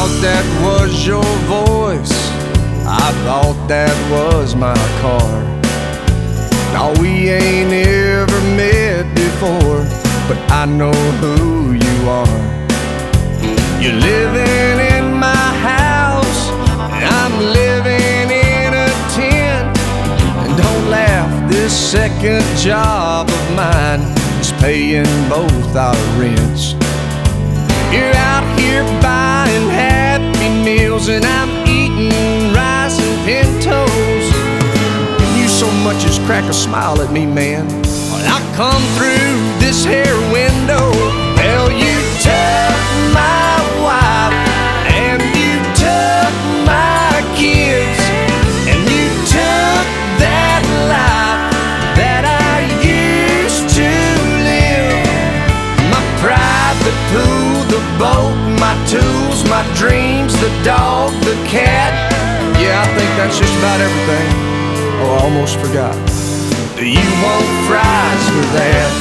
thought that was your voice. I thought that was my car. Now we ain't ever met before, but I know who you are. You're living in my house, and I'm living in a tent. And don't laugh, this second job of mine is paying both our rents. You're out here buying Happy Meals, and I'm eating rice and pintos. And you so much as crack a smile at me, man, when I come through this here window. Well, you took my wife, and you took my kids, and you took that life that I used to live. My private pool, the boat, my tools, my dreams, the dog, the cat. Yeah, I think that's just about everything. Oh, I almost forgot. Do you want fries with that?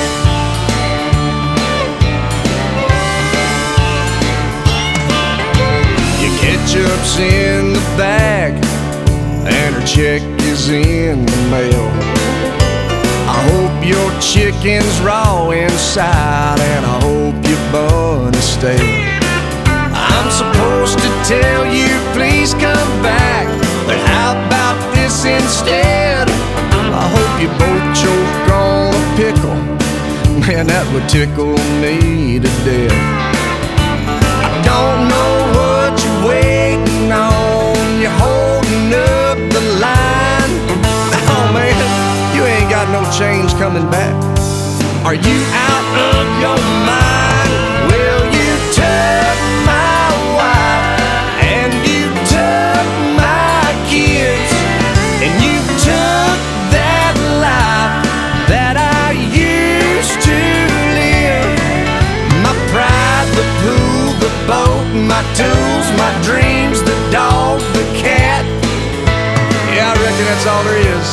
Your ketchup's in the bag, and her check is in the mail. I hope your chicken's raw inside, and I hope your bun is stale. I'm supposed to tell you, please come back, but how about this instead? I hope you both choke on a pickle. Man, that would tickle me to death. I don't know what you're waiting on. You're holding up the line. Oh man, you ain't got no change coming back. Are you out of your mind? Well, you took my wife, and you took my kids, and you took that life that I used to live. My pride, the pool, the boat, my tools, my dreams, the dog, the cat. Yeah, I reckon that's all there is.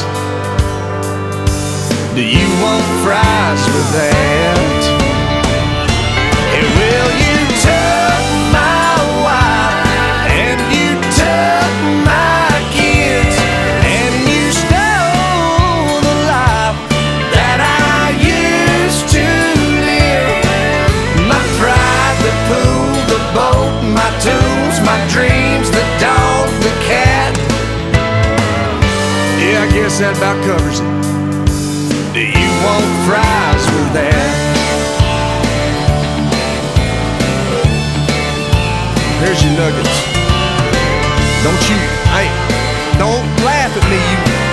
Do you want fries with that? Hey, well, you took my wife, and you took my kids, and you stole the life that I used to live. My pride, the pool, the boat, my tools, my dreams, the dog, the cat. Yeah, I guess that about covers it. Do you want fries with that? Here's your nuggets. Don't laugh at me, you